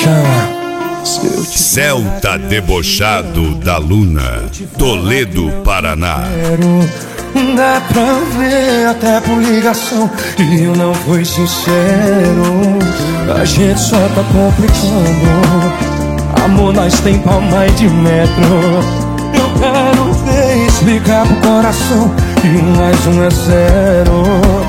chama. Celta debochado da Luna, Toledo, Paraná. Dá pra ver até por ligação que eu não fui sincero. A gente só tá complicando. Amor, nós tem pau mais de metro. Eu quero ver explicar pro coração que mais um é zero.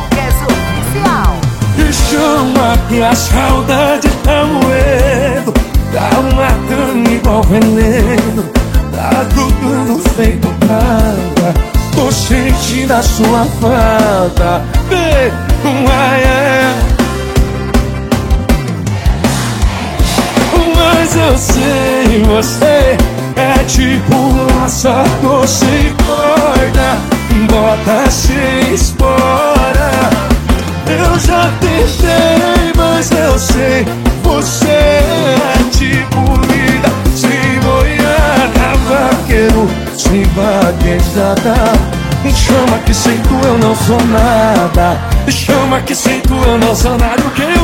E chama que a saudade tá moendo, tá matando igual veneno, tá grudando feito praga. Tô sentindo a sua falta, mas eu sei, você é tipo laça, doce e corda, bota sem espora. Eu já tentei, mas eu sei, você é tipo vida sem boiada, vaqueiro sem vaquejada. Chama que sem tu eu não sou nada. Chama que sem tu eu não sou nada. O quê?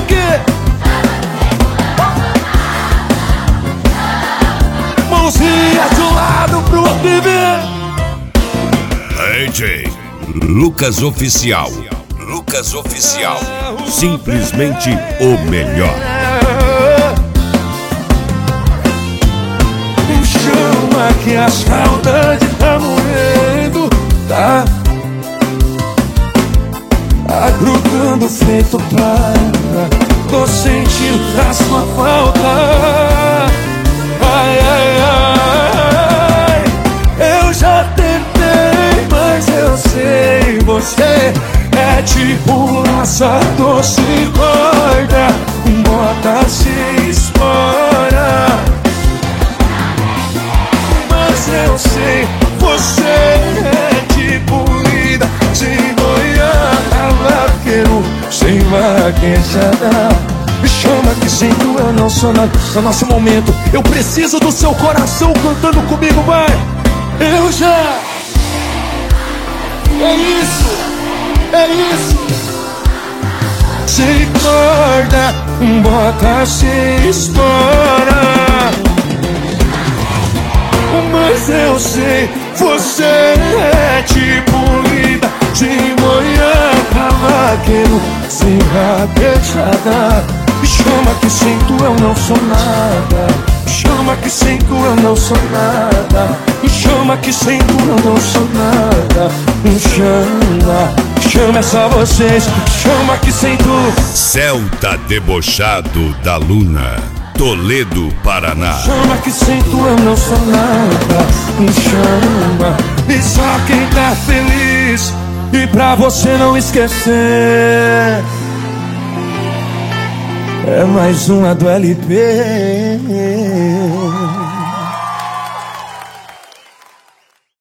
Mãozinha de um lado pro outro e vem. DJ Lucas Oficial. Lucas Oficial. Simplesmente o melhor. Chama que a saudade tá morrendo, tá agrudando feito praga. Tô sentindo a sua falta. Ai, ai, ai. Eu já tentei, mas eu sei, você é tipo laça, doce e corda, bota se espora. Mas eu sei, você é tipo vida sem boiada, vaqueiro sem vaquejada. Me chama que sem tu eu não sou nada. No nosso momento, eu preciso do seu coração cantando comigo, vai. Eu já. É isso. Sem corda, bota se espora. Mas eu sei, você é tipo vida sem boiada, vaqueiro sem vaquejada. Me chama que sem tu eu não sou nada. Me chama que sem tu eu não sou nada. Me chama que sem tu eu não sou nada. Me chama é só vocês. Chama que sem tu. Celta debochado da Luna, Toledo, Paraná. Chama que sem tu eu não sou nada. Me chama. E só quem tá feliz. E pra você não esquecer, é mais uma do LP.